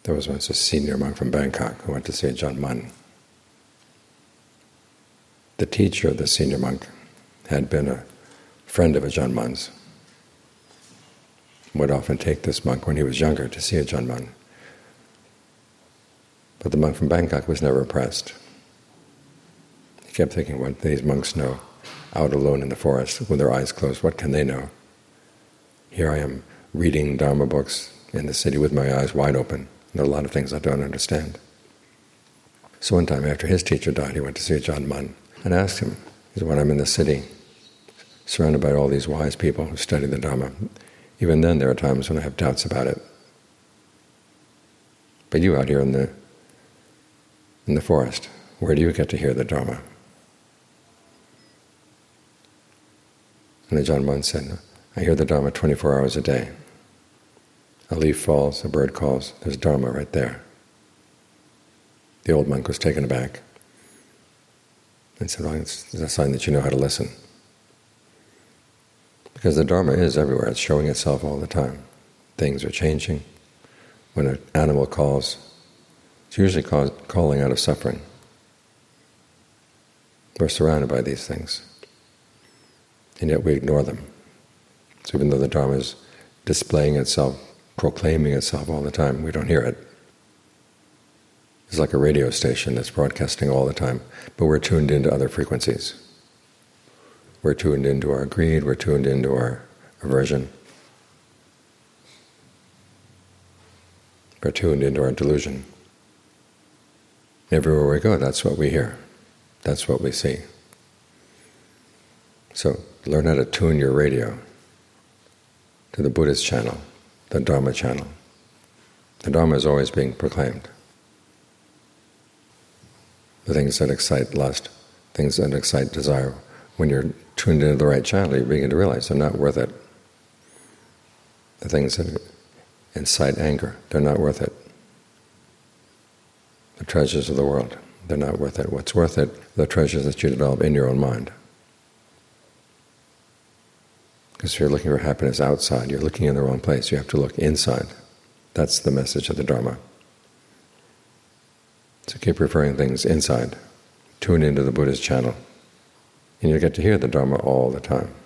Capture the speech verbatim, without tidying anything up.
There was once a senior monk from Bangkok who went to see Ajahn Mun. The teacher of the senior monk had been a friend of Ajahn Mun's. Would often take this monk when he was younger to see Ajahn Mun. But the monk from Bangkok was never impressed. He kept thinking, what do these monks know out alone in the forest with their eyes closed? What can they know? Here I am reading Dharma books in the city with my eyes wide open. There are a lot of things I don't understand. So one time after his teacher died, he went to see Ajahn Mun and asked him, he said, when I'm in the city, surrounded by all these wise people who study the Dharma, even then there are times when I have doubts about it. But you out here in the in the forest, where do you get to hear the Dharma? And Ajahn Mun said, I hear the Dharma twenty-four hours a day. A leaf falls, a bird calls, there's Dharma right there. The old monk was taken aback and said, well, it's a sign that you know how to listen. Because the Dharma is everywhere, it's showing itself all the time. Things are changing. When an animal calls, it's usually cause, calling out of suffering. We're surrounded by these things, and yet we ignore them. So even though the Dharma is displaying itself, proclaiming itself all the time, we don't hear it. It's like a radio station that's broadcasting all the time, but we're tuned into other frequencies. We're tuned into our greed, we're tuned into our aversion. We're tuned into our delusion. Everywhere we go, that's what we hear. That's what we see. So learn how to tune your radio to the Buddhist channel, the Dharma channel. The Dharma is always being proclaimed. The things that excite lust, things that excite desire, when you're tuned into the right channel, you begin to realize they're not worth it. The things that incite anger, they're not worth it. The treasures of the world, they're not worth it. What's worth it are the treasures that you develop in your own mind. Because if you're looking for happiness outside, you're looking in the wrong place. You have to look inside. That's the message of the Dharma. So keep referring things inside. Tune into the Buddhist channel. And you'll get to hear the Dharma all the time.